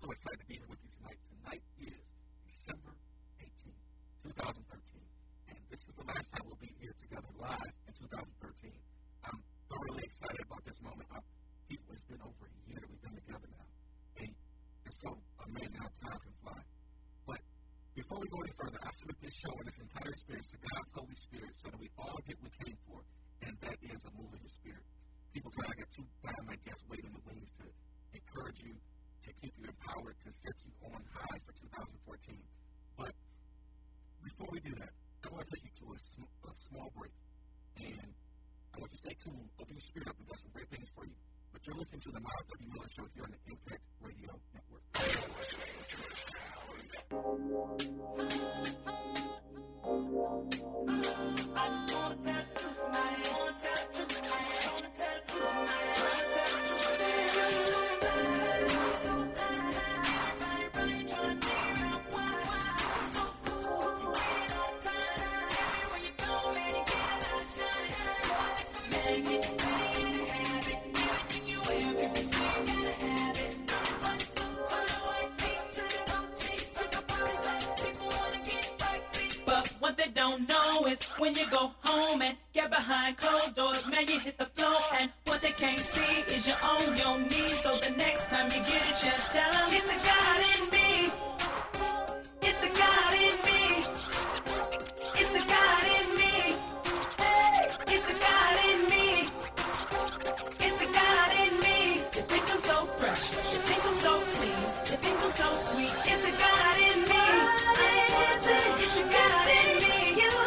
so excited to be here with you tonight. Tonight is December 18th, 2013, and this is the last time we'll be here together live in 2013. I'm thoroughly excited about this moment. It's been over a year that we've been together now, and it's so amazing how time can fly. But before we go any further, I submit this show and this entire experience to God's Holy Spirit so that we all get what we came for, and that is a move of His Spirit. People try to get two dynamite guests waiting in the wings to encourage you, to keep you empowered, to set you on high for 2014. But before we do that, I want to take you to a small break. And I want you to stay tuned, open your spirit up. We've got some great things for you. But you're listening to the Miles W. Miller Show here on the Impact Radio Network. When you go home and get behind closed doors, man, you hit the floor, and what they can't see is you're on your knees. So the next time you get a chance, tell them it's the God in me. It's the God in me. It's the God in me. Hey, it's the God in me. It's the God in me. You think I'm so fresh. You think I'm so clean. You think I'm so sweet. It's the God in me. It's the God in me.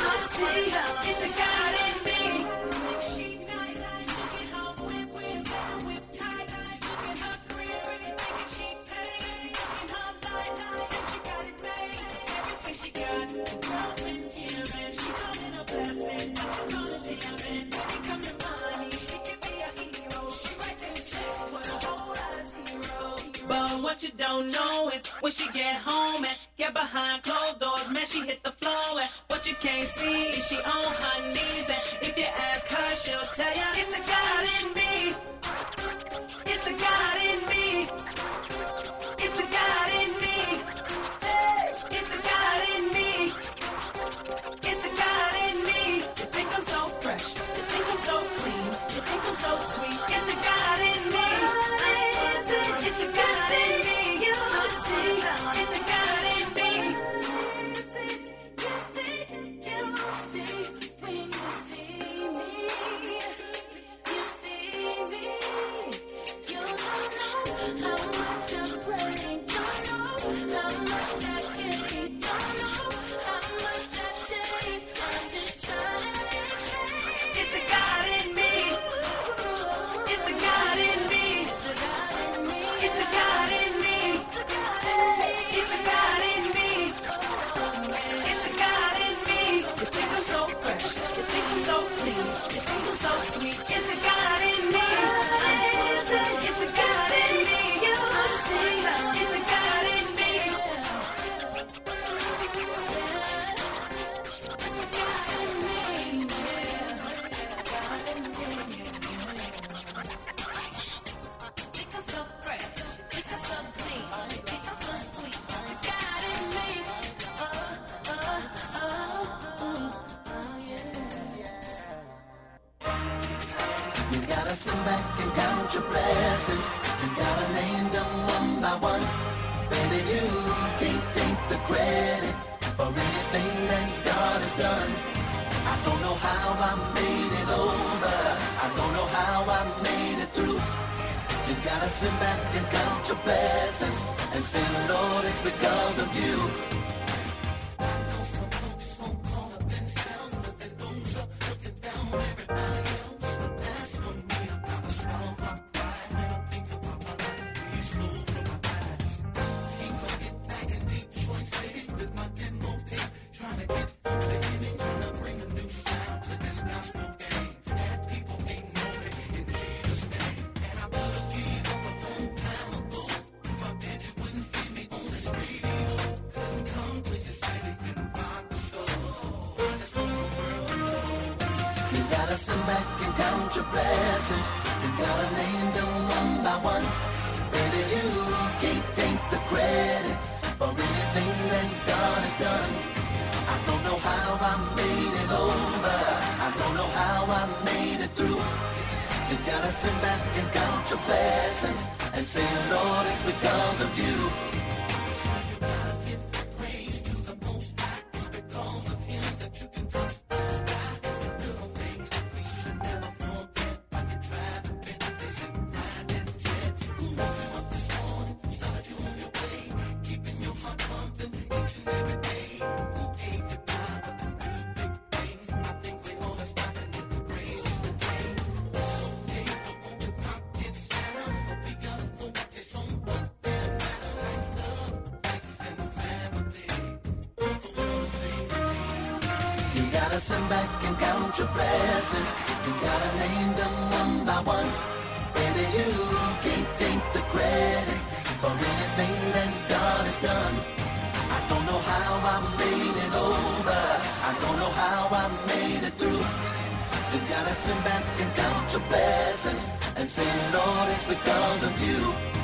It's the God in me. She nice, look at her whip, whip tight. Look at her career and thinking she paid. Look at her life, and she got it made. Everything she got, the girl's been given. She calling a blessing, but you call it living. When it comes to money, she can be a hero. She write them checks with a whole lot of zeros. But what you don't know is when she get home and get behind closed doors, man, she hit the floor, and what you can't see is she on her knees, and if you ask her, she'll tell you it's the God in me. It's the God in me. It's the God in me. Hey, it's the God in me. It's the God in me. You think I'm so fresh. You think I'm so clean. You think I'm so sweet. It's the God in me. It's the God in me. You see, it's the God in me. Sit back and count your blessings. You gotta name them one by one. Baby, you can't take the credit for anything that God has done. I don't know how I made it over. I don't know how I made it through. You gotta sit back and count your blessings and say, Lord, it's because of you. Sit back and count your blessings. You gotta name them one by one. Baby, you can't take the credit sit back and count your blessings and say, Lord, it's because of you. You gotta give praise to the Most High. It's because of Him that you can trust the sky. It's the little things that we should never forget. Like you drive a Bentley and riding jets. Who woke you up this morning, started you on your way, keeping your heart pumping each and every day. Who gave you power to do big things? I think we ought to stop and give the praise you today. Okay, don't want your pockets shallow, but we gotta focus on what really matters. Love, life, and family. People wanna see me. You gotta sit back and count your blessings. You gotta name them one by one. Baby, you can't take the credit for anything that God has done. I don't know how I made it over. I don't know how I made it through. You gotta sit back and count your blessings and say, Lord, it's because of you.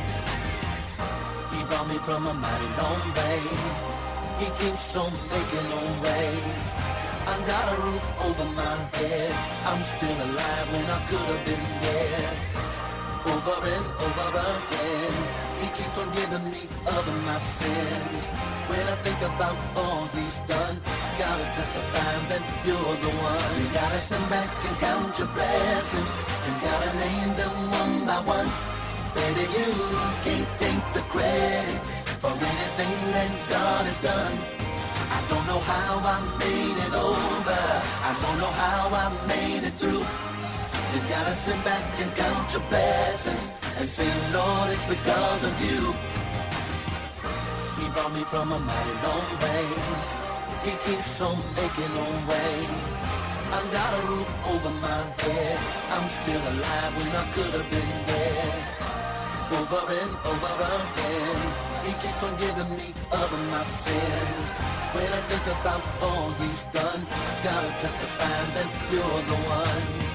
He brought me from a mighty long way. He keeps on making a way. I got a roof over my head. I'm still alive when I could have been dead. Over and over again, He keeps on giving me of my sins. When I think about all He's done, gotta testify that you're the one. You gotta sit back and count your blessings. You gotta name them one by one. Baby, you can't take the credit for anything that God has done. I don't know how I made it over. I don't know how I made it through. You gotta sit back and count your blessings and say, Lord, it's because of you. He brought me from a mighty long way. He keeps on making a way. I got a roof over my head. I'm still alive when I could have been dead. Over and over again, He keeps on giving me of my sins. When I think about all He's done, gotta testify that you're the one.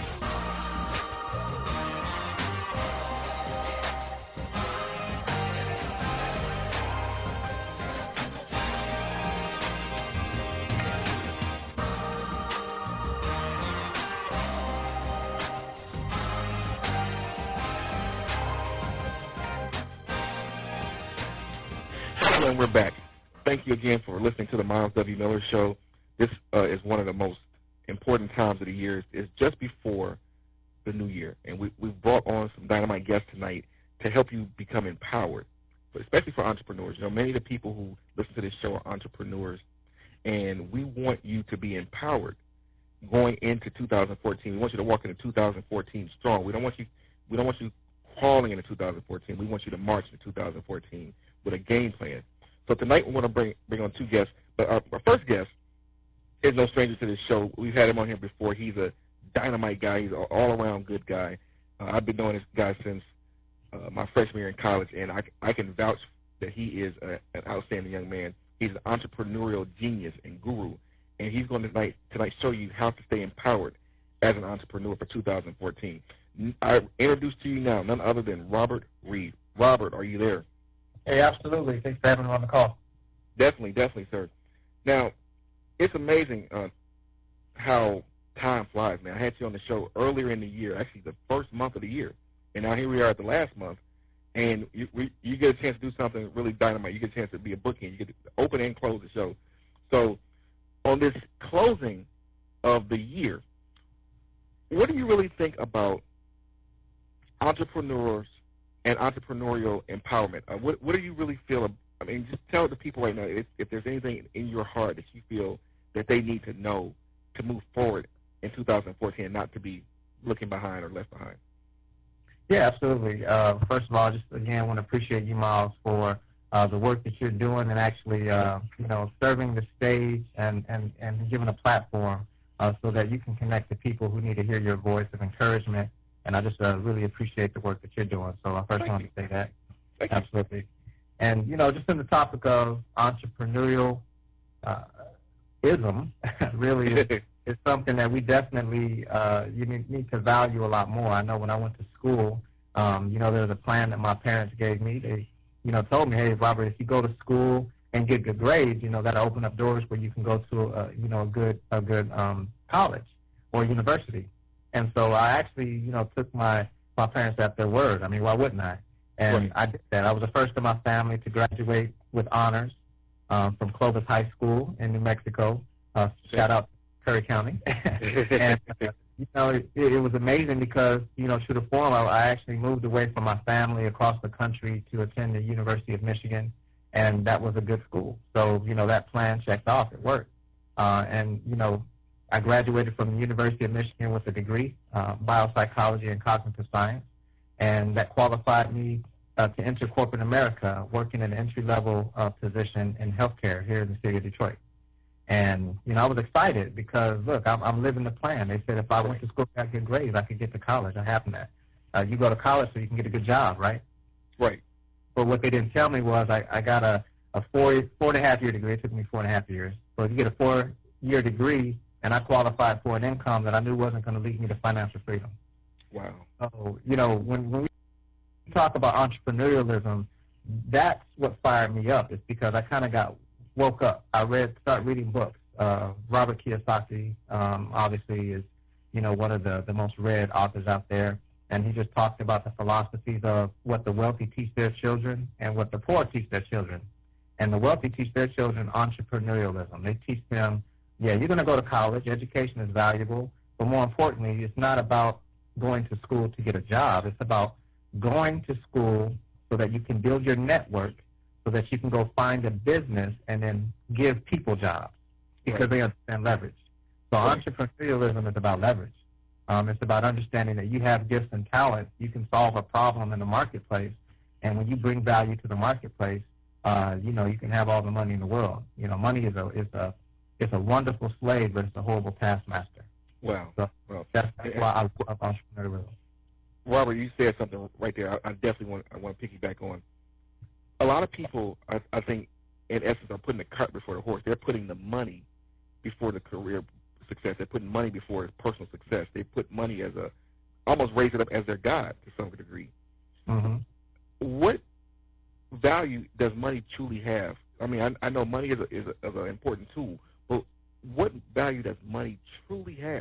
And we're back. Thank you again for listening to the Miles W. Miller Show. This is one of the most important times of the year. It's just before the new year, and we've brought on some dynamite guests tonight to help you become empowered, but especially for entrepreneurs. You know, many of the people who listen to this show are entrepreneurs, and we want you to be empowered going into 2014. We want you to walk into 2014 strong. We don't want you crawling into 2014. We want you to march into 2014 with a game plan. So tonight we're going to bring on two guests. But our first guest is no stranger to this show. We've had him on here before. He's a dynamite guy. He's an all-around good guy. I've been knowing this guy since my freshman year in college, and I can vouch that he is an outstanding young man. He's an entrepreneurial genius and guru, and he's going to tonight show you how to stay empowered as an entrepreneur for 2014. I introduce to you now none other than Robert Reed. Robert, are you there? Hey, absolutely. Thanks for having me on the call. Definitely, sir. Now, it's amazing how time flies, man. I had you on the show earlier in the year, actually the first month of the year, and now here we are at the last month, and you get a chance to do something really dynamite. You get a chance to be a booking. You get to open and close the show. So on this closing of the year, what do you really think about entrepreneurs and entrepreneurial empowerment? What do you really feel? I mean, just tell the people right now if there's anything in your heart that you feel that they need to know to move forward in 2014 and not to be looking behind or left behind. Yeah, absolutely. First of all, just again, want to appreciate you, Miles, for the work that you're doing and actually, serving the stage and giving a platform so that you can connect to people who need to hear your voice of encouragement. And I just really appreciate the work that you're doing. So I first want to say that. Absolutely. And, just in the topic of entrepreneurial ism, really is something that we definitely you need to value a lot more. I know when I went to school, there's a plan that my parents gave me. They, told me, hey, Robert, if you go to school and get good grades, that'll open up doors where you can go to, a good college or university. And so I actually, took my my parents at their word. I mean, why wouldn't I? And I did that. I was the first in my family to graduate with honors from Clovis High School in New Mexico. Shout out Curry County. And, it was amazing because, through the forum, I actually moved away from my family across the country to attend the University of Michigan, and that was a good school. So, that plan checked off. It worked. And I graduated from the University of Michigan with a degree, biopsychology and cognitive science, and that qualified me to enter corporate America, working in an entry-level position in healthcare here in the city of Detroit. And, I was excited because, look, I'm living the plan. They said if I went to school and got good grades, I could get to college. I happened that. You go to college so you can get a good job, right? Right. But what they didn't tell me was I got a 4.5-year degree. It took me 4.5 years. So if you get a 4-year degree, and I qualified for an income that I knew wasn't going to lead me to financial freedom. Wow. So, when we talk about entrepreneurialism, that's what fired me up. It's because I kind of woke up. I started reading books. Robert Kiyosaki, obviously, is, one of the most read authors out there. And he just talked about the philosophies of what the wealthy teach their children and what the poor teach their children. And the wealthy teach their children entrepreneurialism. They teach them, you're going to go to college. Education is valuable. But more importantly, it's not about going to school to get a job. It's about going to school so that you can build your network so that you can go find a business and then give people jobs because they understand leverage. So entrepreneurialism is about leverage. It's about understanding that you have gifts and talents. You can solve a problem in the marketplace. And when you bring value to the marketplace, you can have all the money in the world. Money is a wonderful slave, but it's a horrible taskmaster. Wow. So that's why I love entrepreneurialism. Robert, you said something right there. I definitely want to piggyback on. A lot of people, I think, in essence, are putting the cart before the horse. They're putting the money before the career success. They're putting money before personal success. They put money almost raise it up as their God to some degree. Mm-hmm. What value does money truly have? I mean, I know money is an important tool, but what value does money truly have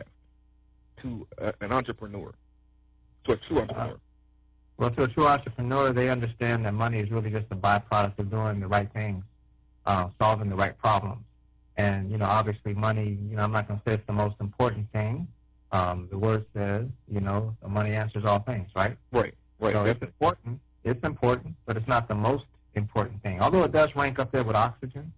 to an entrepreneur, to a true entrepreneur? Well, to a true entrepreneur, they understand that money is really just a byproduct of doing the right things, solving the right problems. And, obviously money, I'm not going to say it's the most important thing. The word says, money answers all things, right? Right. So it's important, but it's not the most important thing. Although it does rank up there with oxygen,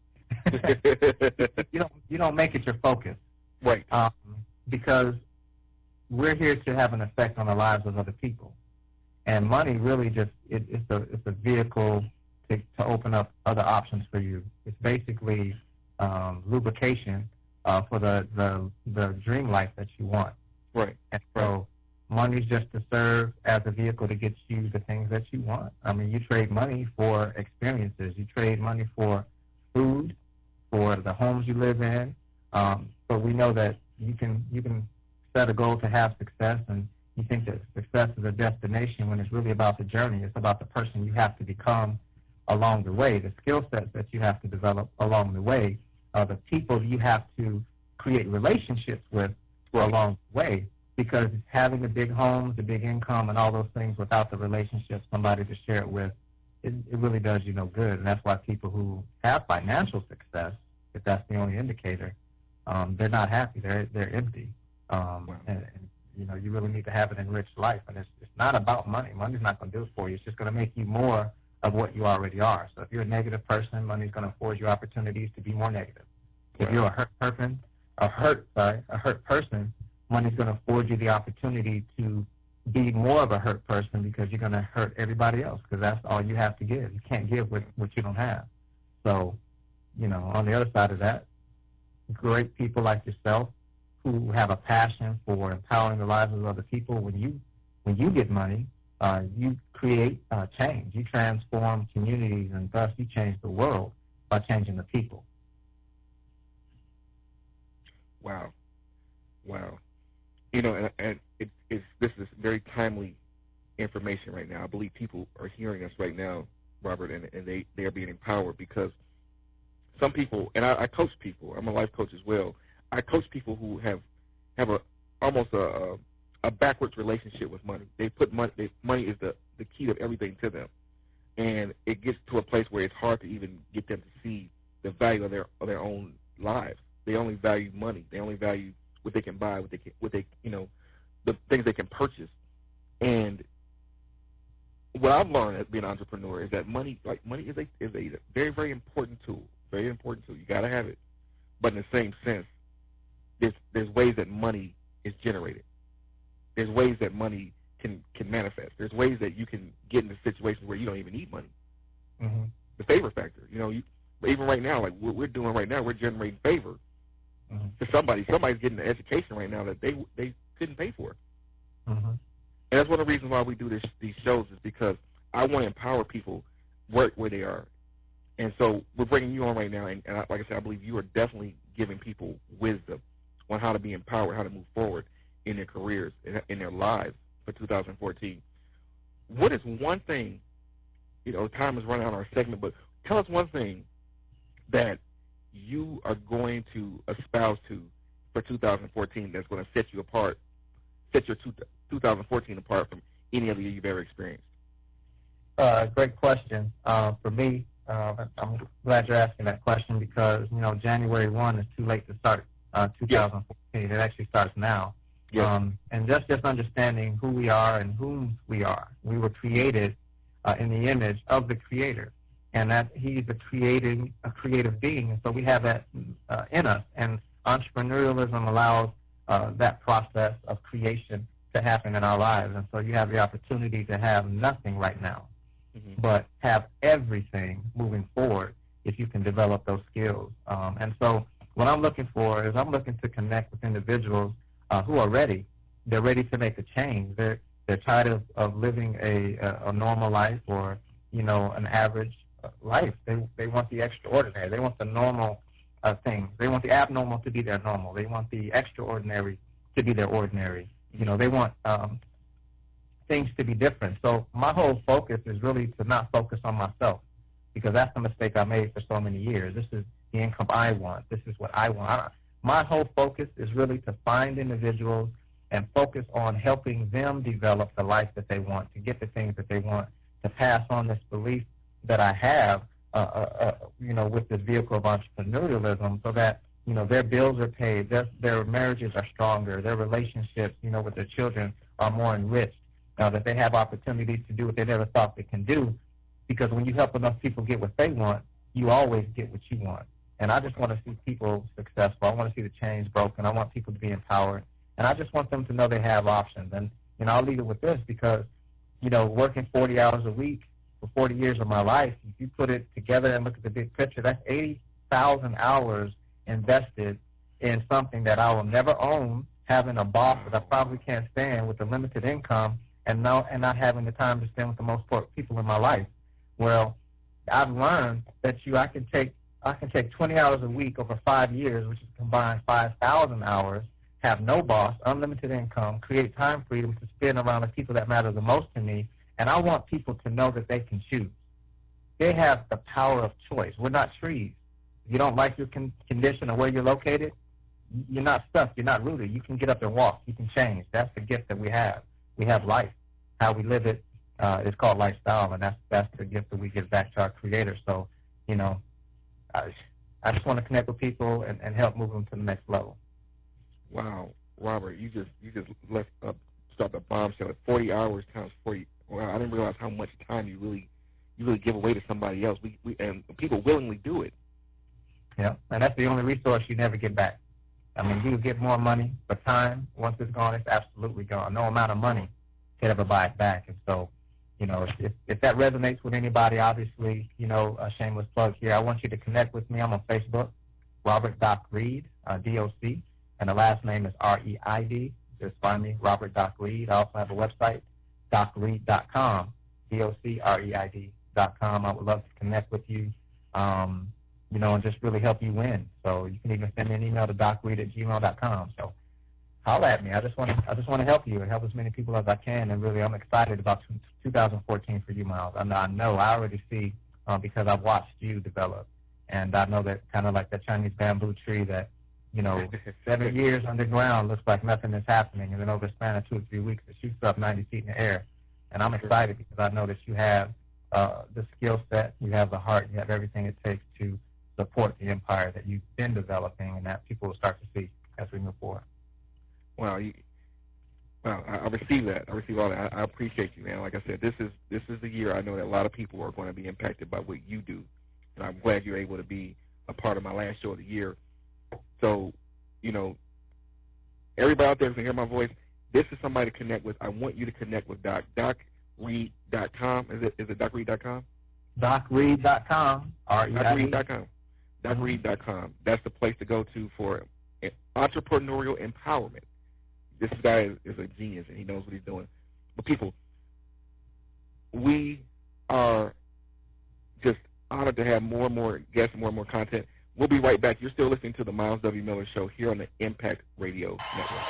you don't make it your focus. Right. Because we're here to have an effect on the lives of other people. And money really just, it's a vehicle to open up other options for you. It's basically lubrication for the dream life that you want. Right. And so money's just to serve as a vehicle to get you the things that you want. I mean, you trade money for experiences. You trade money for food, for the homes you live in. But we know that you can set a goal to have success, and you think that success is a destination when it's really about the journey. It's about the person you have to become along the way, the skill sets that you have to develop along the way, the people you have to create relationships with along the way, because having the big homes, the big income, and all those things without the relationship, somebody to share it with, it really does you no good. And that's why people who have financial success, if that's the only indicator, they're not happy. They're empty. And you really need to have an enriched life. And it's not about money. Money's not going to do it for you. It's just going to make you more of what you already are. So if you're a negative person, money's going to afford you opportunities to be more negative. If you're a hurt person, money's going to afford you the opportunity to be more of a hurt person, because you're going to hurt everybody else, because that's all you have to give. You can't give what you don't have. So, on the other side of that, great people like yourself who have a passion for empowering the lives of other people, when you get money, you create change. You transform communities, and thus you change the world by changing the people. Wow. And this is very timely information right now. I believe people are hearing us right now, Robert, and they are being empowered, because some people, and I coach people. I'm a life coach as well. I coach people who have almost a a backwards relationship with money. They put money. Money is the key of everything to them, and it gets to a place where it's hard to even get them to see the value of their own lives. They only value money. They only value what they can buy, what they the things they can purchase. And what I've learned as being an entrepreneur is that money is a very, very important tool. Very important tool. You got to have it. But in the same sense, there's ways that money is generated. There's ways that money can manifest. There's ways that you can get into situations where you don't even need money. Mm-hmm. The favor factor. Even right now, like what we're doing right now, we're generating favor to somebody. Somebody's getting an education right now that they couldn't pay for. Mm-hmm. And that's one of the reasons why we do these shows, is because I want to empower people where they are. And so we're bringing you on right now, and like I said, I believe you are definitely giving people wisdom on how to be empowered, how to move forward in their careers, in their lives for 2014. What is one thing, time is running out on our segment, but tell us one thing that you are going to espouse to for 2014 that's going to set you apart, set your 2014 apart from any other year you've ever experienced? Great question. For me, I'm glad you're asking that question because, January 1 is too late to start 2014. It actually starts now. Yes. And just understanding who we are and whom we are. We were created in the image of the Creator, and that He's a creative being, and so we have that in us. And entrepreneurialism allows that process of creation to happen in our lives. And so you have the opportunity to have nothing right now, but have everything moving forward if you can develop those skills. And so what I'm looking for is I'm looking to connect with individuals who are ready. They're ready to make a change. They're tired of living a normal life or, an average life. They want the extraordinary. They want the normal things. They want the abnormal to be their normal. They want the extraordinary to be their ordinary. They want things to be different. So my whole focus is really to not focus on myself, because that's the mistake I made for so many years. This is the income I want. This is what I want. My whole focus is really to find individuals and focus on helping them develop the life that they want, to get the things that they want, to pass on this belief that I have, with this vehicle of entrepreneurialism, so that, their bills are paid, their marriages are stronger, their relationships, with their children are more enriched, that they have opportunities to do what they never thought they can do. Because when you help enough people get what they want, you always get what you want. And I just want to see people successful. I want to see the chains broken. I want people to be empowered. And I just want them to know they have options. And, I'll leave it with this because, working 40 hours a week for 40 years of my life, if you put it together and look at the big picture, that's 80,000 hours invested in something that I will never own, having a boss that I probably can't stand with a limited income, and not having the time to spend with the most important people in my life. Well, I've learned that I can take 20 hours a week over 5 years, which is combined 5,000 hours, have no boss, unlimited income, create time freedom to spend around the people that matter the most to me, and I want people to know that they can choose. They have the power of choice. We're not trees. If you don't like your condition or where you're located, you're not stuck. You're not rooted. You can get up and walk. You can change. That's the gift that we have. We have life. How we live it is called lifestyle, and that's the gift that we give back to our Creator. So, I just want to connect with people and help move them to the next level. Wow, Robert, you just left start the bombshell at 40 hours times 40. Wow, I didn't realize how much time you really give away to somebody else. We and people willingly do it. Yeah, and that's the only resource you never get back. I mean, you get more money, but time, once it's gone, it's absolutely gone. No amount of money can ever buy it back. And so, if that resonates with anybody, obviously, a shameless plug here, I want you to connect with me. I'm on Facebook, Robert Doc Reed, D-O-C, and the last name is R-E-I-D. Just find me, Robert Doc Reed. I also have a website, docreed.com, D-O-C-R-E-I-D.com. I would love to connect with you, and just really help you win. So you can even send me an email to docreed@gmail.com. So holler at me. I just want to help you and help as many people as I can. And really, I'm excited about 2014 for you, Miles. I already see because I've watched you develop, and I know that kind of like that Chinese bamboo tree that 7 years underground looks like nothing is happening, and then over the span of 2 or 3 weeks, it shoots up 90 feet in the air. And I'm excited because I know that you have the skill set, you have the heart, you have everything it takes to support the empire that you've been developing, and that people will start to see as we move forward. Well, I receive that. I receive all that. I appreciate you, man. Like I said, this is the year I know that a lot of people are going to be impacted by what you do, and I'm glad you're able to be a part of my last show of the year. So, everybody out there who can hear my voice, this is somebody to connect with. I want you to connect with Doc. DocReed.com. Is it DocReed.com? DocReed.com. DocReed.com. DocReed.com. That's the place to go to for entrepreneurial empowerment. This guy is a genius, and he knows what he's doing. But people, we are just honored to have more and more guests, more and more content. We'll be right back. You're still listening to the Miles W. Miller Show here on the Impact Radio Network.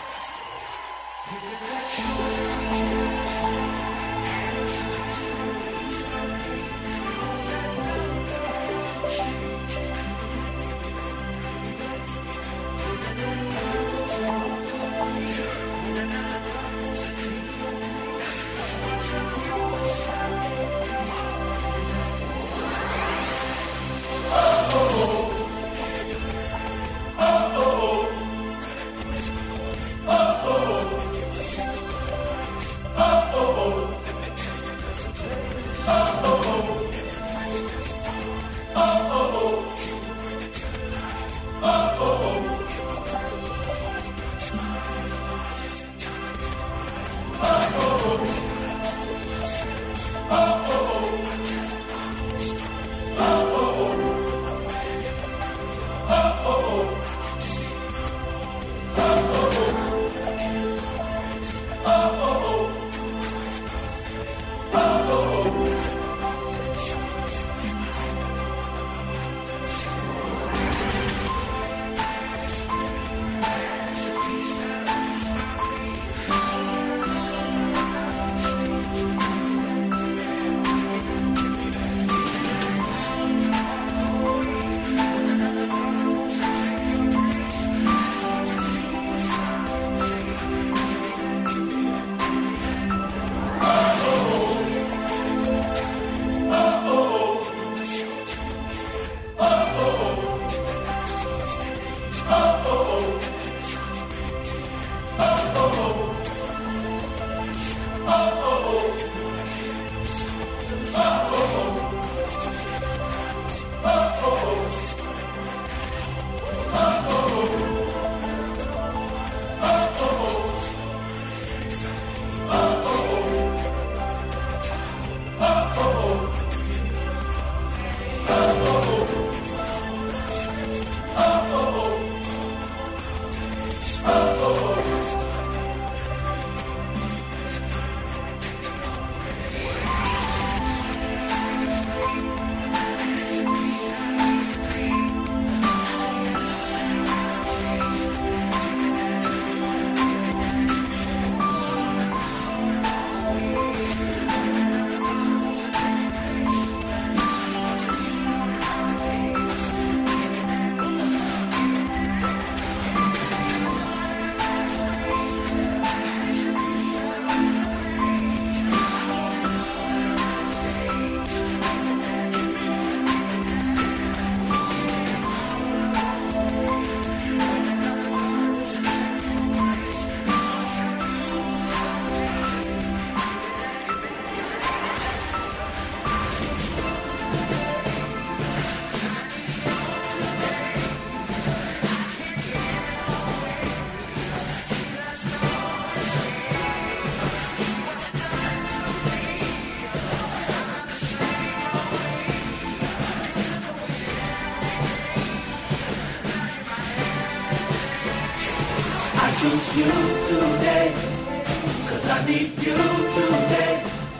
choose you today, 'cause I need you today.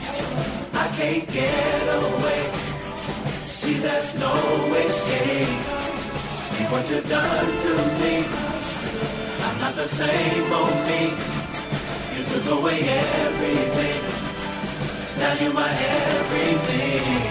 I can't get away. See, there's no escape. See what you've done to me. I'm not the same old me. You took away everything. Now you're my everything.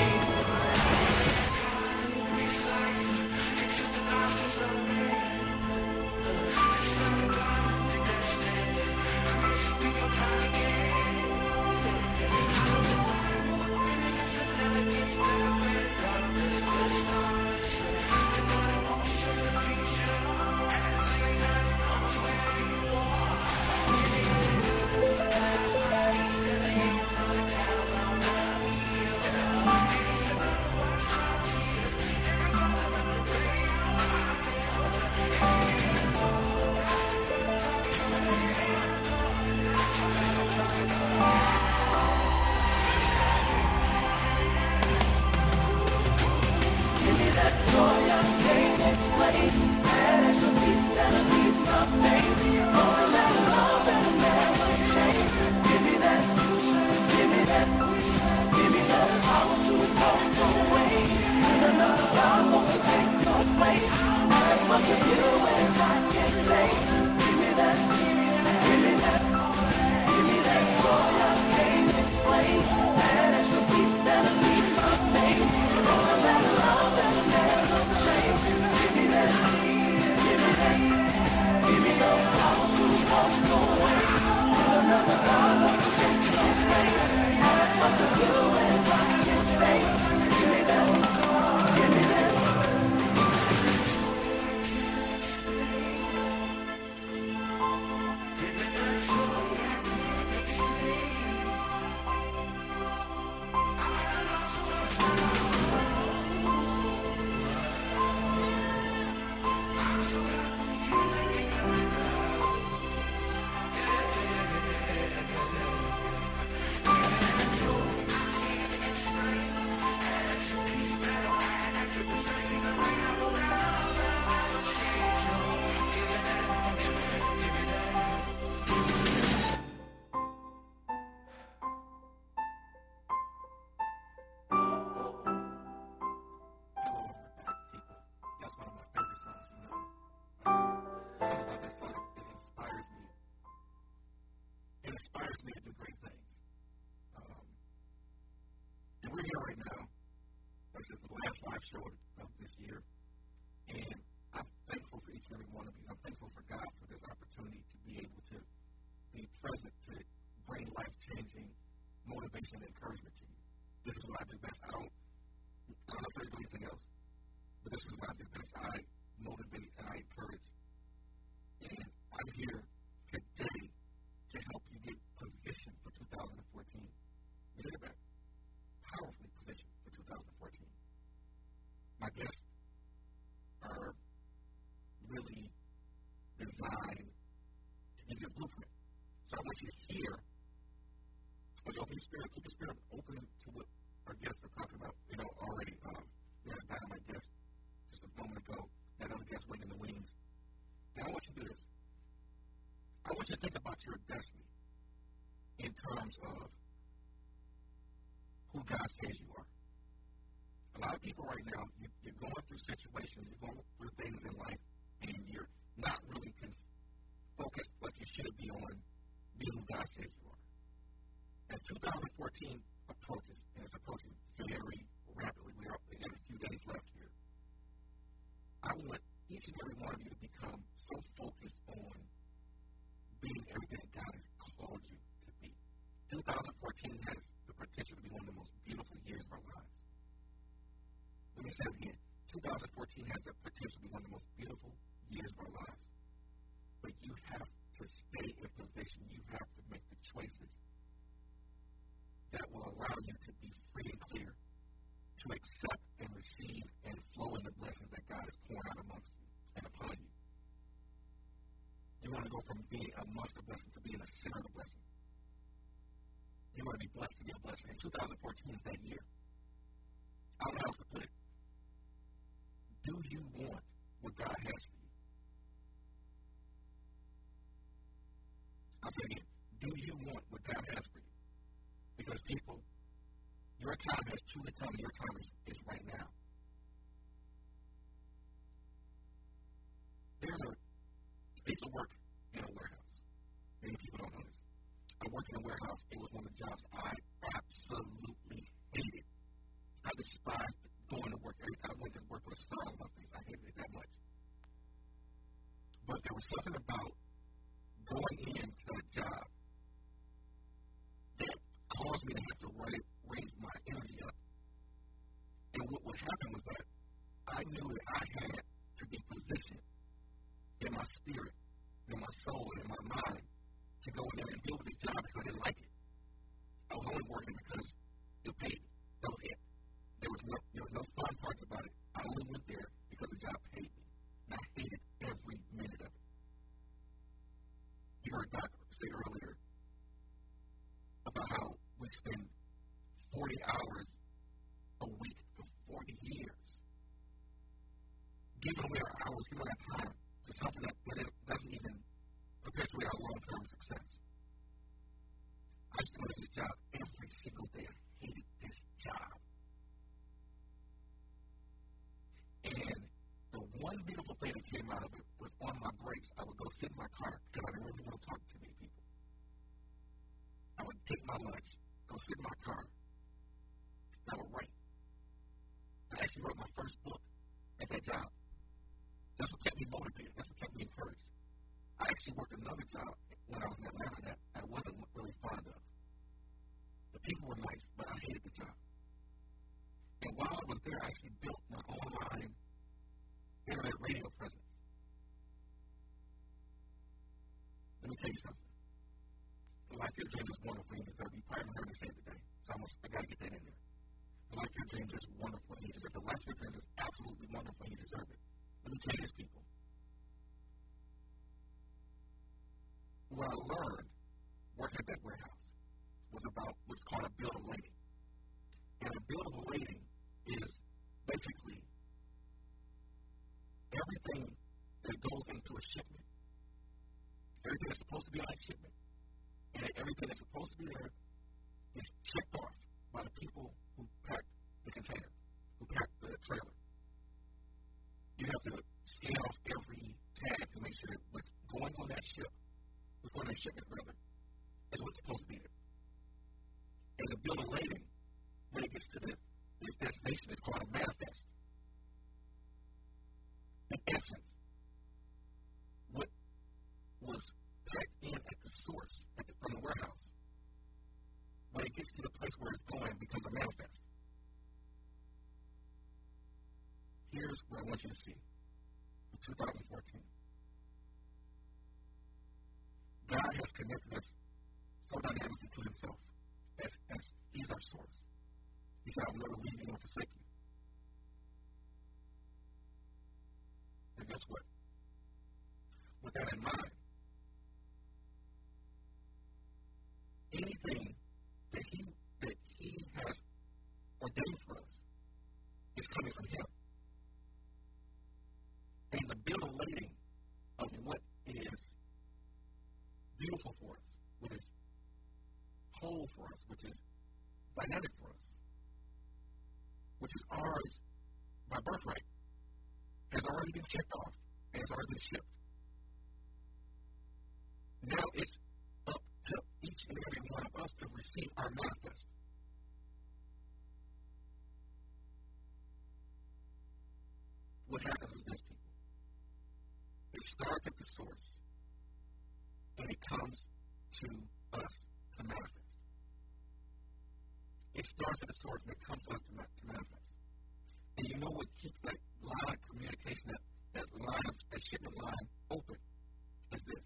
explain that extra piece that a piece of faith. Oh, that love that'll never change. Give me that, give me that, give me that power to walk away. And another God won't take your place. As much of you as I can say. Give me that, give me that, give me that joy I can't explain. That extra piece that a piece of faith. Oh, that love that'll never change. Give me that, give me that, give me the power to walk away. And another God won't take your place. As much of you as I can say. Give me that, give me that. Inspires me to do great things. And we're here right now. This is the last live show of this year. And I'm thankful for each and every one of you. I'm thankful for God for this opportunity to be able to be present, to bring life-changing motivation and encouragement to you. This is what I do best. I don't necessarily do anything else. But this is what I do best. I motivate and I encourage. And I'm here today to help you get positioned for 2014. You think about it. Powerfully positioned for 2014. My guests are really designed to give you a blueprint. So I want you to hear, I want you to open your spirit, keep your spirit open to what our guests are talking about. You know, already, we had a dynamite guest just a moment ago, that other guest waiting in the wings. And I want you to do this. I want you to think about your destiny in terms of who God says you are. A lot of people right now, you're going through situations, you're going through things in life, and you're not really focused like you should be on being who God says you are. As 2014 approaches, and it's approaching very rapidly, we have a few days left here, I want each and every one of you to become so focused on being everything that God has called you to be. 2014 has the potential to be one of the most beautiful years of our lives. Let me say it again. 2014 has the potential to be one of the most beautiful years of our lives. But you have to stay in position. You have to make the choices that will allow you to be free and clear, to accept and receive and flow in the blessings that God has poured out amongst you and upon you. You want to go from being amongst the blessing to being the center of the blessing. You want to be blessed to be a blessing. And 2014 is that year. I don't know how else to put it. Do you want what God has for you? I'll say it again. Do you want what God has for you? Because people, your time has truly come and your time is right now. There's a piece of work in a warehouse. Many people don't know this. I worked in a warehouse. It was one of the jobs I absolutely hated. I despised going to work. I went to work with a smile on my face. I hated it that much. But there was something about going into that job that caused me to have to raise my energy up. And what would happen was that I knew that I had to be positioned in my spirit, in my soul, and in my mind to go in there and deal with this job because I didn't like it. I was only working because it paid me. That was it. There was no fun parts about it. I only went there because the job paid me. And I hated every minute of it. You heard Doc say earlier about how we spend 40 hours a week for 40 years giving away our hours, giving away our time to something that doesn't even perpetuate our long-term success. I used to go to this job every single day. I hated this job. And the one beautiful thing that came out of it was on my breaks, I would go sit in my car because I didn't really want to talk to many people. I would take my lunch, go sit in my car, and I would write. I actually wrote my first book at that job. That's what kept me motivated. That's what kept me encouraged. I actually worked another job when I was in Atlanta that I wasn't really fond of. The people were nice, but I hated the job. And while I was there, I actually built my online internet radio presence. Let me tell you something. The life your dream is wonderful and you deserve it. You probably haven't heard me say it today, so I got to get that in there. The life your dreams is wonderful and you deserve it. The life your dreams is absolutely wonderful and you deserve it. Let me tell you this, people. What I learned working at that warehouse was about what's called a bill of lading. And a bill of lading is basically everything that goes into a shipment, everything that's supposed to be on a shipment, and everything that's supposed to be there is checked off by the people who pack the container, who pack the trailer. You have to scan off every tag to make sure that what's going on that ship, what's going on that shipment rather, is what's supposed to be there. And the bill of lading, when it gets to this destination, is called a manifest. In essence, what was packed in at the source, from the warehouse, when it gets to the place where it's going, becomes a manifest. Here's what I want you to see for 2014. God has connected us so dynamically to himself as he's our source. He said, I will never leave you nor forsake you. And guess what? With that in mind, anything that he has ordained for us is coming from him. And the bill of lading of what is beautiful for us, what is whole for us, which is dynamic for us, which is ours by birthright, has already been checked off and has already been shipped. Now it's up to each and every one of us to receive our manifest. What happens is this, people. It starts at the source, and it comes to us to manifest. It starts at the source, and it comes to us to manifest. And you know what keeps that line of communication, that shipment line open, is this.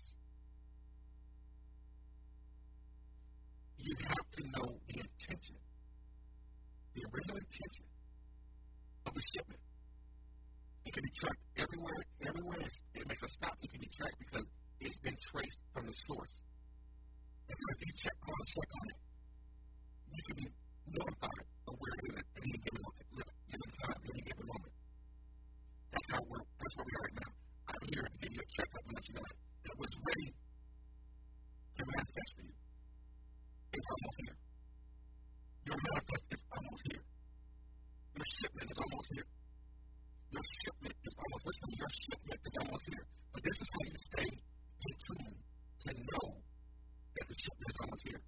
You have to know the intention, the original intention of the shipment. It can be tracked everywhere it makes a stop. It can be tracked because it's been traced from the source. And so if you check on it, you can be notified of where it is at any given time, any given moment. That's where we are right now. I'm here to give you a checkup and let you know that what's ready to manifest for you. It's almost here. Your manifest is almost here. Your shipment is almost here. Your shipment is almost here. But this is how you stay in tune to know that the shipment is almost here.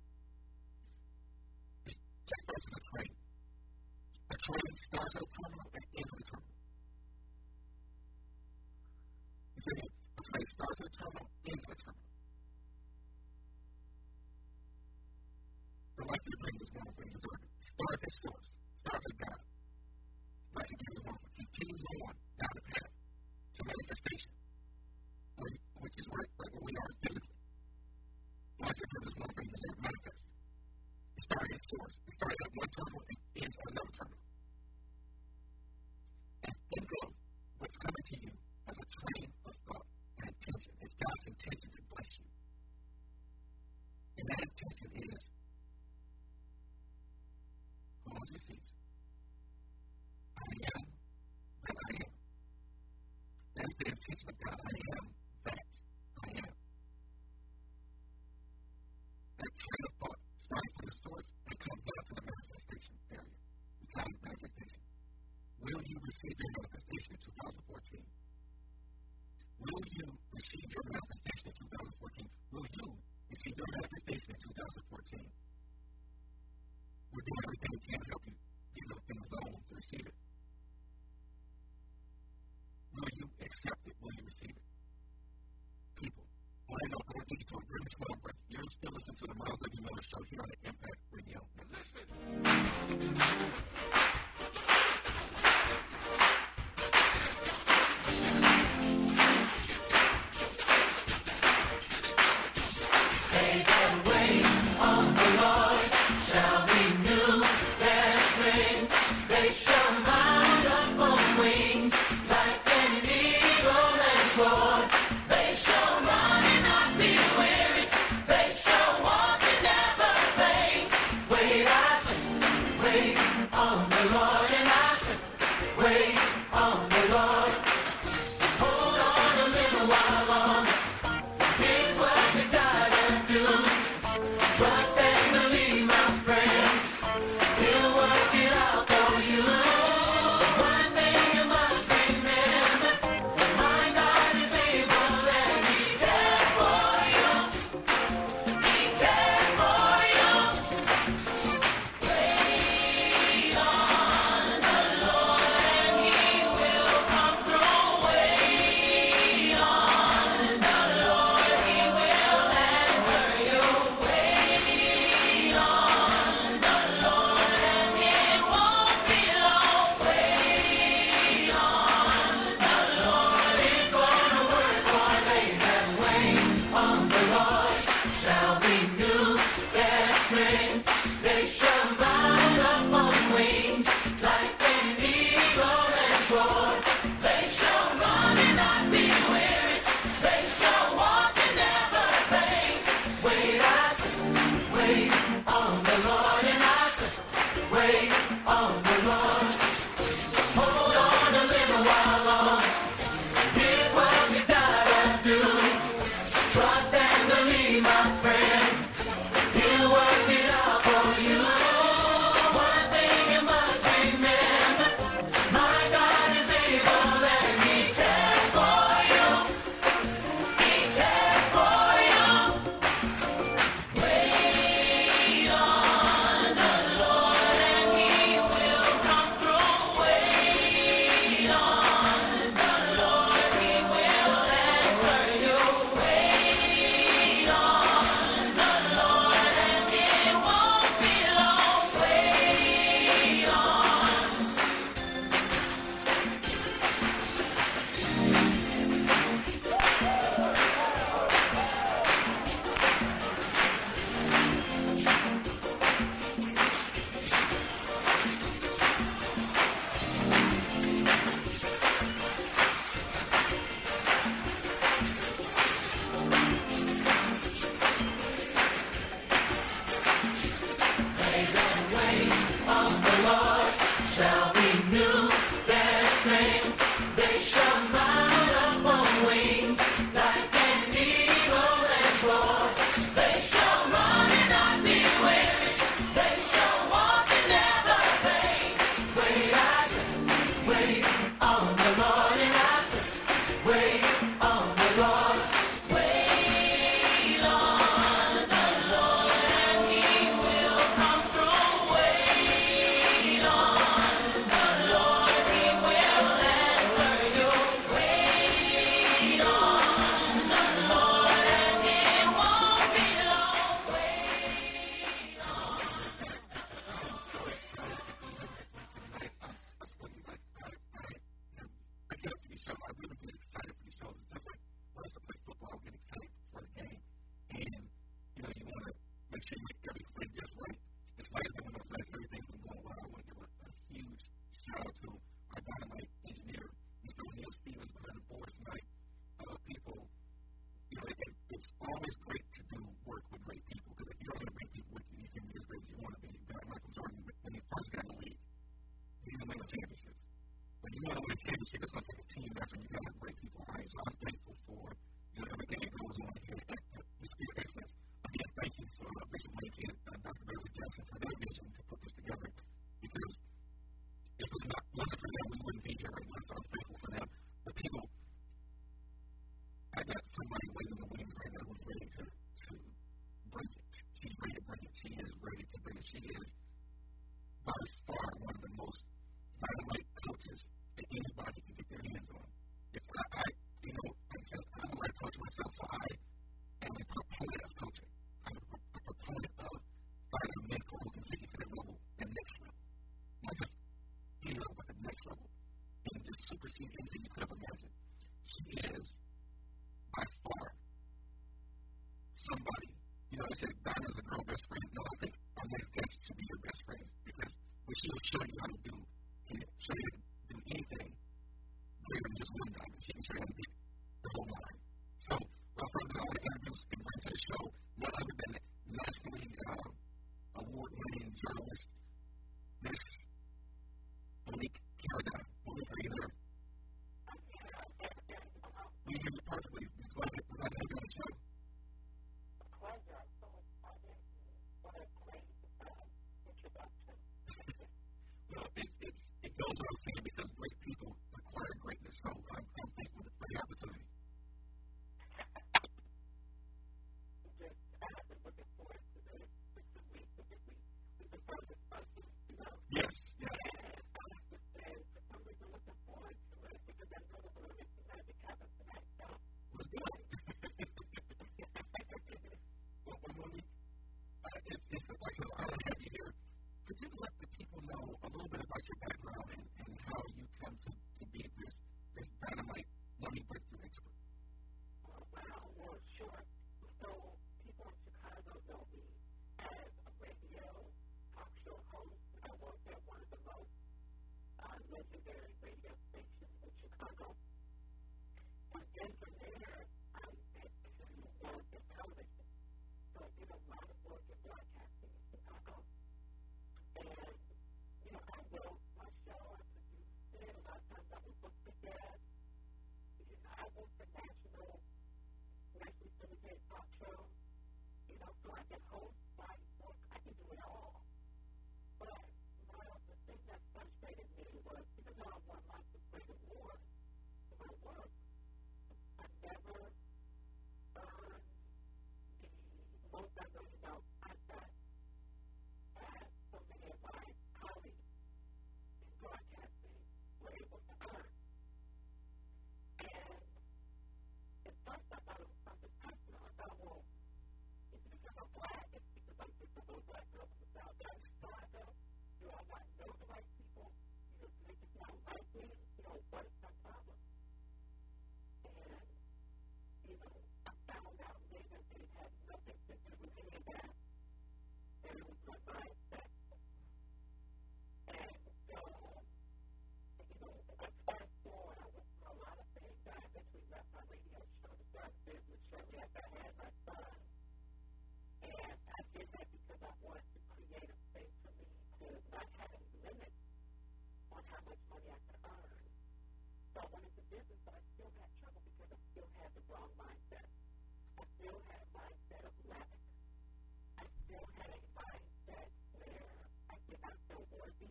Take first as a train. A train starts at a terminal and ends at a terminal. You see, a train starts at a terminal, ends at a terminal. The life you bring is wonderful and deserve it. Starts at source. Starts at God. Life you bring is wonderful. Continues on down the path to manifestation, which is where we are physically. Life you bring is wonderful and deserve it. Manifest. It started at source. It started at one terminal and ends at another terminal. And think of what's coming to you as a train of thought and intention. It's God's intention to bless you. And that intention is, hold on to your seats. I am that I am. receive your manifestation in 2014? Will you receive your manifestation in 2014? Will you receive your manifestation in 2014? We're doing everything we can to help you get in the zone to receive it. Will you accept it? Will you receive it? People, I want to take you to a really small break. You're still listening to the Miles W. Miller Show here on the Impact Radio. Now listen. They that wait on the Lord shall renew their strength. They shall mount up on wings like an eagle and soar. They shall run and not be weary. They shall walk and never faint. Wait, I say, wait on the Lord, and I say, wait on the Lord. Hold on a little while longer. Here's what you gotta do. Trust and believe, my friend. He'll work it out for you. One thing you must remember: my God is able and He cares for you. He cares for you. Wait on the Lord and He will come through. Wait on the Lord, He will answer you. Wait on the Lord and it won't be long. Wait on the Lord, it's gonna work for they that wait on the Lord shall renew their strength. They shall mount up on wings like an eagle and soar. They shall run and not be weary. They shall walk and never faint. Wait, I say, wait on the Lord, and I say, wait on the Lord. Hold on a little while longer. Here's what you gotta do. Trust and believe, my friend. He'll work it out for you. One thing you must remember: my God is able and He cares for you. He cares for you. Wait on the Lord and He will come through. Wait on the Lord, He will answer you. Wait on the Lord and it won't be long. Wait on. They that wait on the Lord shall renew their strength. They shall mount up on wings like an eagle and soar. They shall run and not be weary. They shall walk and never faint. Wait, I say, wait on the Lord, and I say, wait on the Lord. Wait on the Lord and He will come through. Wait on the Lord, He will answer you. Wait on the Lord and it won't be long. Wait on. I'm so excited to be here with you tonight. I swear to you, I get up for these shows. I really get excited for these shows. It's just like when I used to play football, I would get excited for the game. And, you want to make sure you make every play just right. It's like when those last everything's been going well. I want to give a huge shout out to our Dynamite engineer, Mr. O'Neal Stevens, behind the board tonight. People, it's always great to do work with great people, because if you don't have great people with you, you can be as great as you want to be. Like Michael Jordan, when he first got in the league, he didn't win a championship. When you want to win a championship, it's going to take a team effort. You got to have great people on it. So I'm thankful for everything that goes on here at the Spirit of Excellence. Again, thank you for Bishop Lincoln and Dr. Beverly Jackson for their vision to put this together, because if it wasn't for them, we wouldn't be here right somebody waiting in the wings right now who's ready to bring it. She's ready to bring it. She is ready to bring it. She is by far one of the most dynamite coaches that anybody can get their hands on. If I'm a right coach myself, so I am a proponent of coaching. I'm a proponent of finding a mentor who can take you to the level, the next level. Not just any level, but the next level. And just supersede anything you could have imagined. She is, by far, somebody. They say Dinah's a girl best friend. No, I think our next guest should be your best friend because she will show you how to do anything greater than just one diamond. She can show you how to beat the whole line. So, without further ado, I want to introduce and bring to the show none other than nationally award-winning journalist, Miss Monique Carradine. Monique, are you there? We hear you perfectly. We're glad to have you on the show. Well, it goes without saying because great people require greatness. So I'm thankful for the opportunity. Yes. Let's go. Well, Monique, it's a pleasure to have you here. Could you let the people know a little bit about your background and how you come to be this dynamite money breakthrough expert? Well, sure. So people in Chicago know me as a radio talk show host. I worked at one of the most legendary radio stations in Chicago. And then from there, I worked in television. So I did a lot of work in broadcasting in Chicago. And, I wrote my show, I produced it, a lot of times I would book the guests. I worked for nationally syndicated talk shows, so I can host, write, book, I can do it all. But the thing that frustrated me was, even though I won lots of great awards for my work, I never earned the multi-million-dollar contract as so many of my colleagues in broadcasting were able to earn. And at first I thought it was something personal. I thought, well, it's because I'm black, it's because I'm just a little black girl from the South Side of Chicago. Do I not know the right people? Do they just not like me? What is my problem? And, I found out later that it had nothing to do with any of that. And it was my mindset. And so, I fast forward, I went through a lot of things. I eventually left my radio show to start a business shortly after I had my son. And I did that because I wanted to create a space for me to not have any limits on how much money I could earn. So I went into business, but I still had trouble because I still had the wrong mindset. I still had a mindset of lack. I still had a mindset where I did not feel worthy.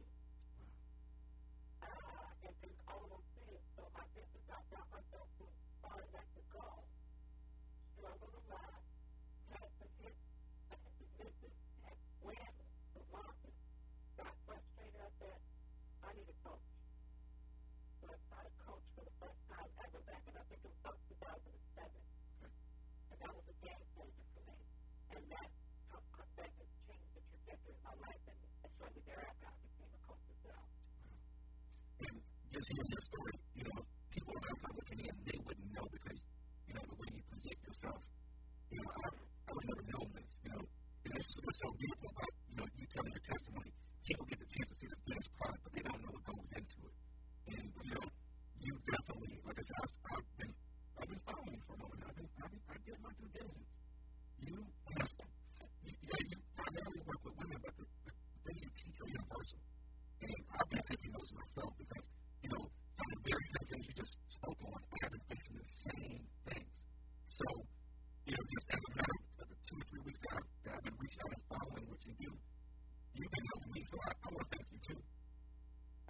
And then all those things. So my business, I found myself as far as I could go. Struggled a lot. Had some hits. Had some misses. Had wins. Some losses. Got frustrated. I said, I need a coach. So I started a coach for the first time ever back in, I think it was about 2007. And that was a game changer for me. And that has changed the trajectory of my life. And shortly thereafter, I became a coach as well. And just hearing your story, people on the outside looking in, they wouldn't know because, the way you present yourself, I would never know this, and this is what's so beautiful about, you telling your testimony. People get the chance to see the finished product, but they don't know what goes into it. And, you definitely, like I said, I've been following you for a moment. I did my due diligence. You primarily work with women, but the things you teach are universal. And I've been taking notes myself because, some of the very same things you just spoke on, I have been facing the same things. So, just as a matter of the 2 or 3 weeks that I've been reaching out and following what you do, you've been helping me, so I want to thank you too.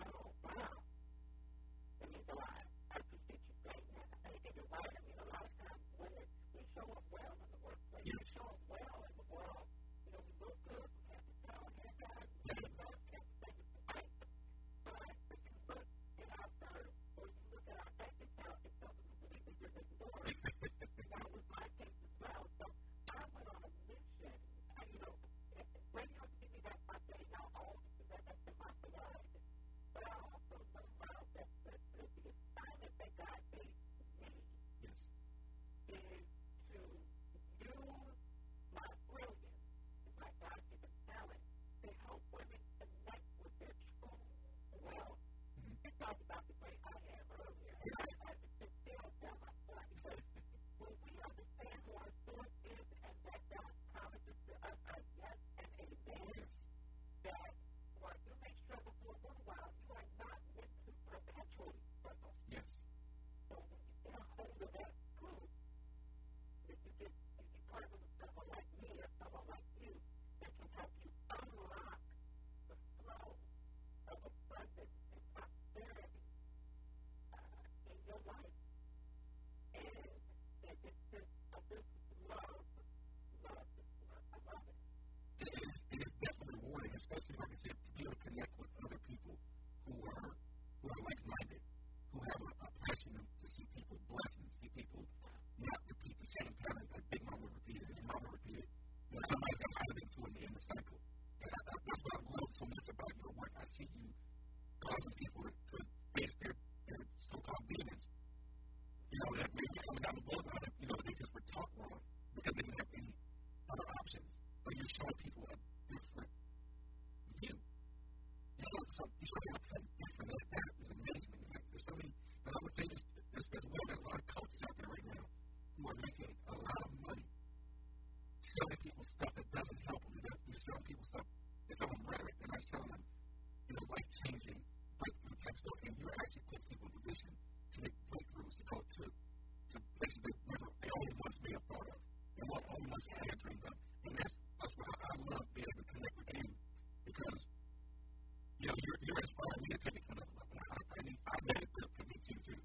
earlier. I had to sit still tell my son because when we understand who our source is and that God promises to us a yes and amen, that while you may struggle for a little while, you are not meant to perpetually struggle. Yes. So when you get a hold of that truth, if you partner with someone like me or someone like you that can help you unlock the flow of abundance and prosperity in your life. And it's just this love this work. I love it. It is definitely rewarding, especially, like I said, to be able to connect with other people who are like-minded, who have a passion to see people blessed and see people not repeat the same pattern that Big Mama repeated and Mama repeated. You know, somebody's got to fit into it in the cycle. And that's what I love so much about your work. I see you causing people to face their so-called demons. You know, that maybe coming down the bloodline, you know, they just were taught wrong because they didn't have any other options. But you're showing people a different view. You're showing something different. That is amazing. Like, there's so many, and I would say this as well, there's a lot of coaches out there right now who are making a lot of money selling people stuff that doesn't help them. They're selling people stuff, they're selling rhetoric, and they're selling them, you know, life-changing, breakthrough type stuff, and you're actually putting people in position to make breakthroughs, to go to places they only once may have thought of, and only once may have dreamed of. And that's why I love being able to connect with you, because, you know, you're inspiring me to take it to another level. I made it to meet you too.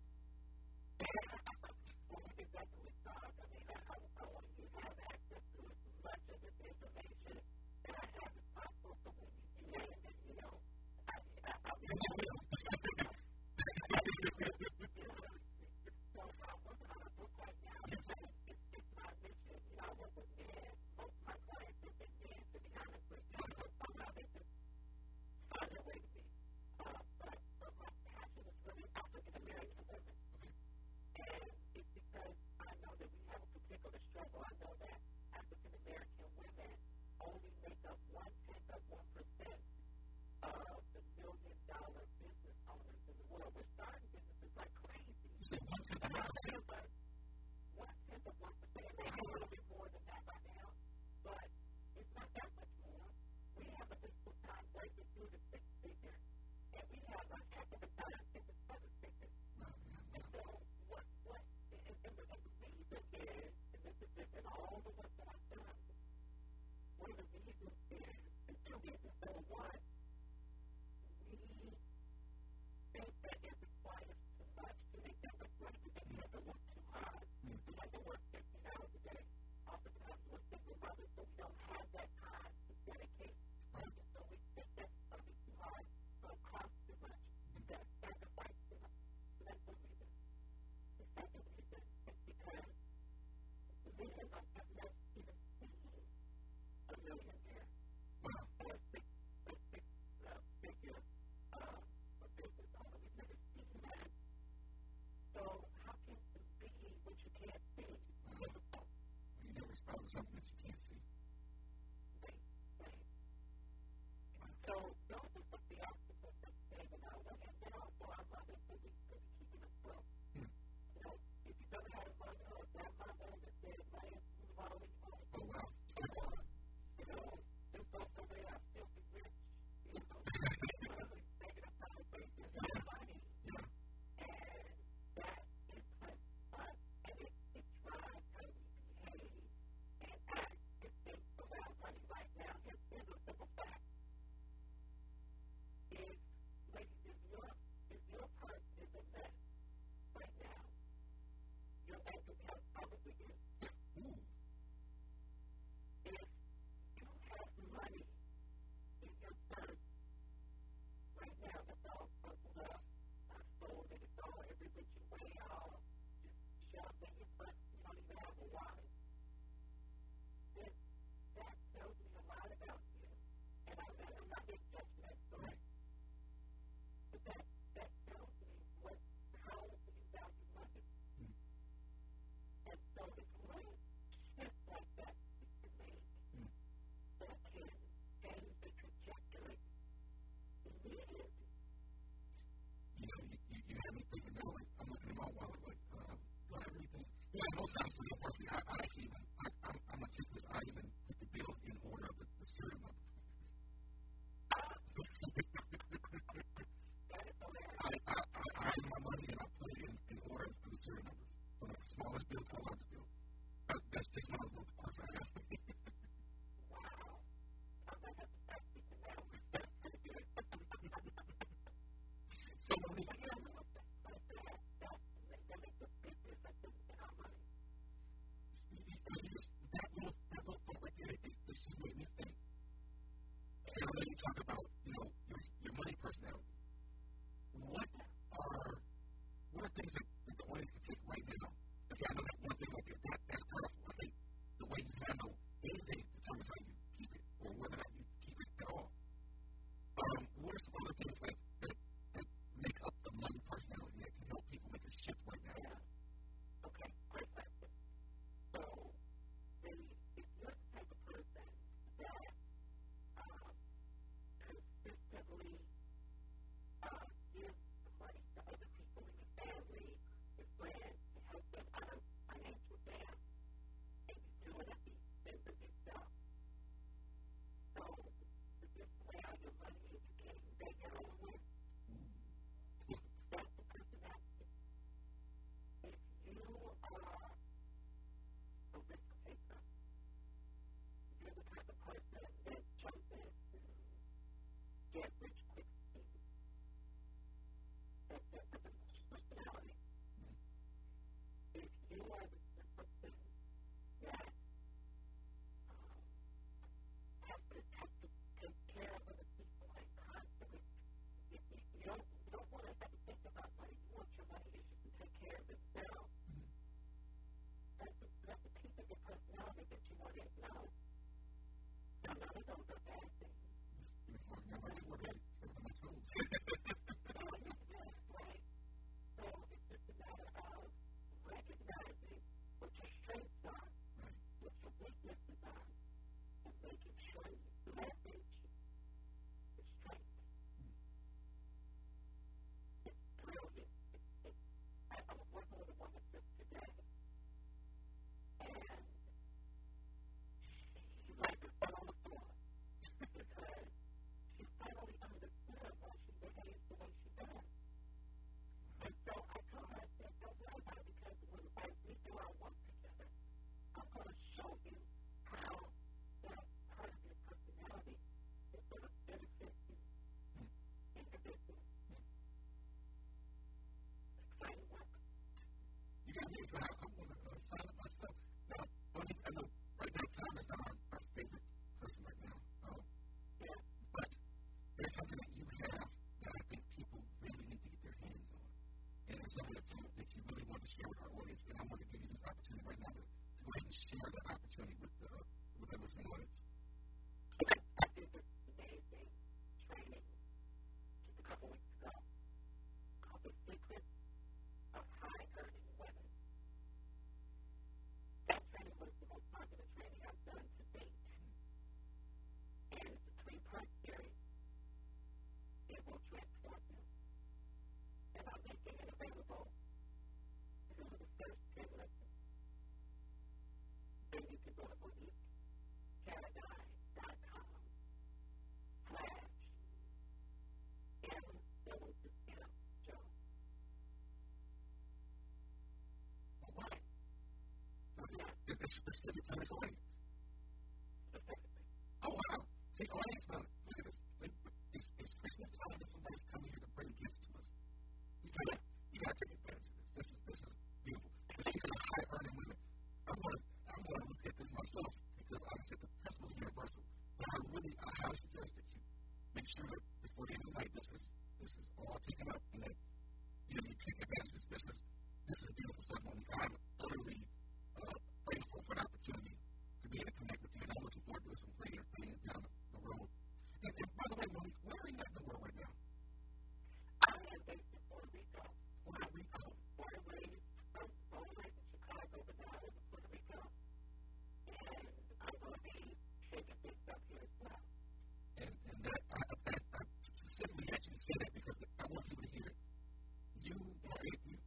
Well, we can definitely talk. I mean, I want you to have access to as much of this information that I have as possible, so when you name it, you know, I'll be able to. So I'm working on a book right now. It's my mission. You know, I work with men. Most of my clients have been men, to be honest with you. Somehow they just find their way to me. But my passion is really African American women. And it's because I know that we have a particular struggle. I know that African American women only make up 1/10 of 1% of the $1 million business owners in the world. We're starting businesses like crazy. You say 1/10 of 1%? 1/10 of 1%. Maybe a little bit more than that by now, but it's not that much more. We have a difficult time breaking through the 6 figures, and we have a heck of a time in the 7 figures. And so the reason is, and this is just in all the work that I've done, one of the reasons is, and 2 reasons. Number one, we think that it requires too much to make that much money. We think we have to work too hard. We have to work 15 hours a day. Oftentimes we're single mothers, so we don't have that time to dedicate. So we think that's going to be too hard, so it costs too much. We've got to sacrifice too much. So that's one reason. The second reason is because we have not even seen a millionaire or a six-figure business owner. We've never seen that. So how can you be what you can't see? You never espouse something that you can't see. Right. So those are some of the obstacles that stand out. And also our mothers will be keeping us broke. You know, if you've ever had a mother or a grandmother that said, money is always home. Oh, wow. You know, there's folks over there are filthy rich. You know, making a conversation about money. Yeah. And that imprints us, and it drives how we behave and act and think around money right now. Here's a simple fact. If your purse is a mess right now, your bank account probably is. If you have money in your purse right now, that's all crumpled up, not folded, it's all every which way, all just shoved in your purse. You don't even have a wallet. That tells me a lot about you. And I'm not being judgmental. Right. But that tells me how you value money. And so it's really now, like, I'm looking at my wallet, like, do I have anything? You know, most times for me, personally, I actually even, I'm meticulous. I even put the bills in order of the serial number. I have my money and I put it in order of the serial numbers. From the smallest bill to the largest bill. That's just one of the quirks I have. So when that little thought right there, it's just made me think. And I know you talk about, you know, your money personality. What are things that the audience can take right now? If I know that one thing like that's powerful. I think the way you handle anything determines how you keep it, or whether or not you keep it at all. What are some other things that make up the money personality that can help people make a shift right now? Yeah. Okay, great question. So, if you're the type of person that consistently gives money to other people in your family, your friends, to help them out of financial jam, and you do it at the expense of yourself. So, to just lay out your money and you can't even make your own with, that's the personality. If you are a risk taker, you're the type of person that jumps into get rich quick schemes. That's the personality. If you are the person that has to take care of other people and constantly, you don't want to have to think about money. You want your money to take care of itself. That's a piece of your personality that you want to acknowledge. Now, none of those are bad things. Right. So it's just a matter of recognizing what your strengths are, what your weaknesses are, and making sure you leverage the strength. It's brilliant. I was working with a woman just today, and she liked to sit on the floor because she finally understood why she behaves the way she does. And so I told her, I said, don't worry about it, because as we do our work together, I'm going to show you how that part of your personality is going to benefit you in your business. Exciting work. You got me excited. I want to sign up myself. Now, I know right now, time is not our favorite person right now. But there's something that you have that I think people really need to get their hands on. And it's something that you really want to share with our audience. And I want to give you this opportunity right now to go ahead and share that opportunity with our listening audience. I did this amazing training just a couple weeks ago called The Secrets of High Earning Women. That training was the most popular training I've done to date. And it's a 3-part series. It will transform you. And I'm making it available through the first 10 lessons. Then you can go to MoniqueParadise.com/MWM Joe. Oh, wow. So it's specific to this audience. Specifically. Oh, wow. See, audience, look at this. It's Christmas time and somebody's coming here to bring gifts to us. You got to take advantage of this. This is beautiful. The secret of high earning women. I'm going to look at this myself because obviously the principles are universal. But I highly suggest that you make sure that before the end of the night, this is all taken up and that you take advantage of this. This is a beautiful ceremony. I'm utterly thankful for the opportunity to be able to connect with you, and I'm looking forward to some greater things down the road. And by the way, Monique, where are you at in the world right now? I am based in Puerto Rico. Puerto Rico. Born and raised in Chicago, but now I live in Puerto Rico. And I'm going to be shaking things up here as well. And that I specifically asked you to say that because I want people to hear it. You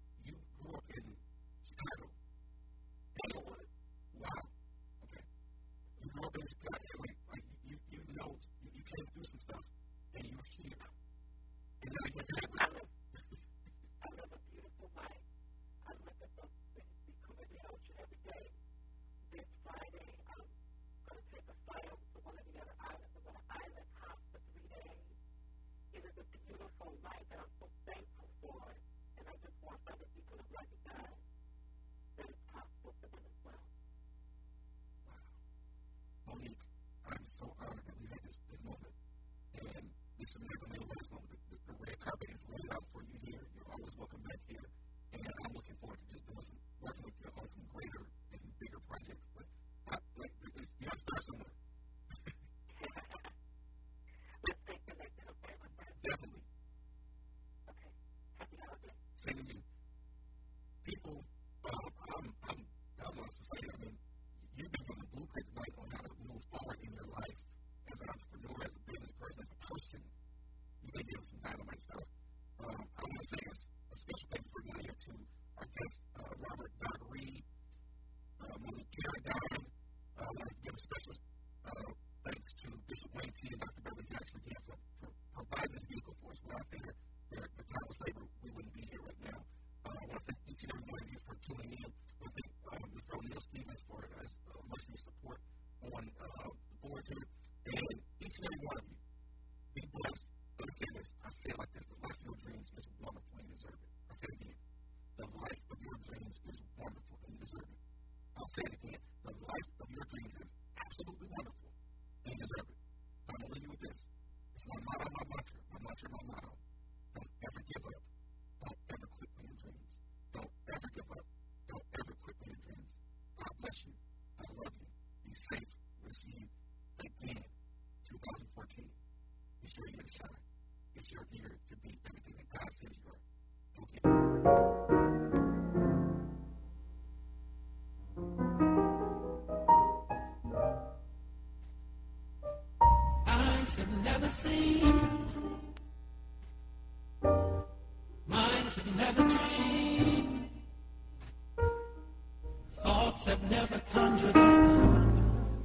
this is not going to be the last one. The red carpet is laid out for you here. You're always welcome back here. And I'm looking forward to just working with you on some greater and bigger projects. But you have to start somewhere. Let's stay connected, okay, my friend? Definitely. Okay. Happy holidays. Same to you. People, I want to say, I mean, you've been given a blueprint tonight on how to move forward in your life as an entrepreneur, as a business person, as a person. You've been given some dynamite stuff. I want to say a special thank you for going here to our guest, Robert Doc Reed, Monique Carradine. I want to give a special thanks to Bishop Wayne T. and Dr. Beverly Jackson again for providing this vehicle for us. Without the countless labor, we wouldn't be here right now. I want to thank each and every one of you for tuning in. I want to thank Mr. O'Neal Stevens for his much needed support on the board here. And each and every one of you, be blessed. Understand this. I say it like this: the life of your dreams is wonderful and you deserve it. I'll say it again. The life of your dreams is wonderful and you deserve it. I'll say it again. The life of your dreams is absolutely wonderful and you deserve it. I'm going to leave you with this. It's my motto, my mantra. My mantra, my motto. Don't ever give up. Don't ever quit on your dreams. Don't ever give up. Don't ever quit on your dreams. God bless you. I love you. Be safe. We'll see you again. 2014. It's your year to shine. It's your year to be everything that God says you are. Go get it. Eyes have never seen, minds have never dreamed, thoughts have never conjured up.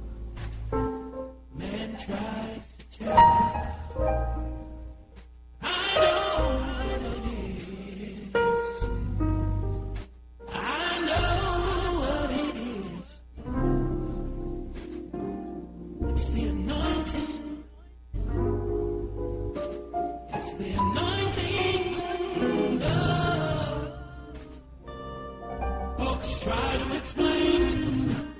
Man tries to tell us. I know what it is. I know what it is. It's the anointing. It's the anointing. Books try to explain.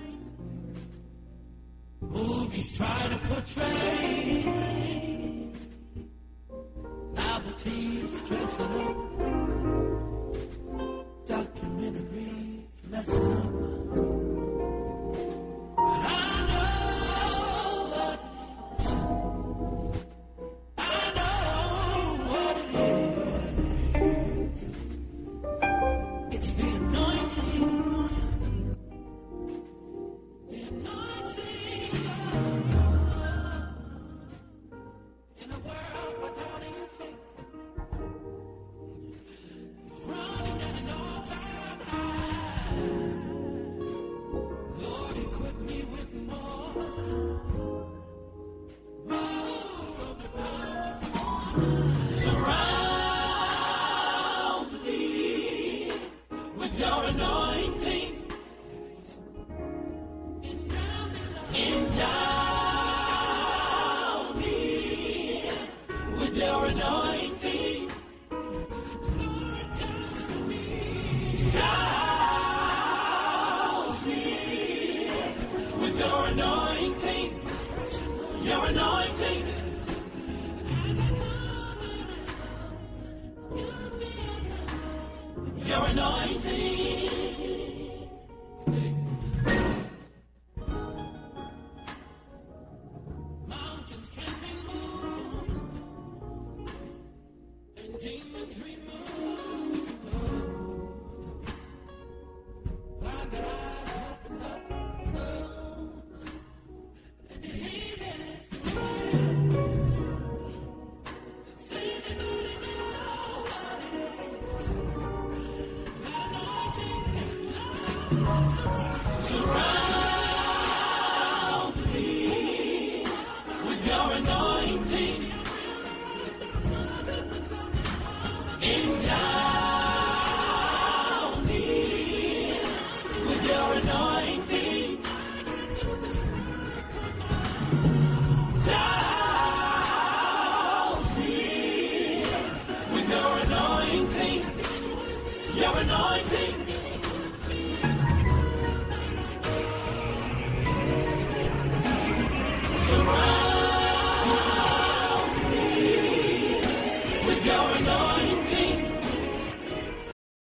Movies try to portray. Novelties dress it up. Documentaries mess it up. But I know what it is. I know what it is. It's the anointing. The anointing. In a world without any faith, it's running at an all-time high. Lord, equip me with more of the power. Surround me with your anointing. Endow me with your anointing. Lord, douse me. Douse me with your anointing. Your anointing. As I come and use me. Your anointing. Mountains can be moved and demons removed. Blind eyes opened up and diseases healed. Does anybody know what it is? The anointing surrounds.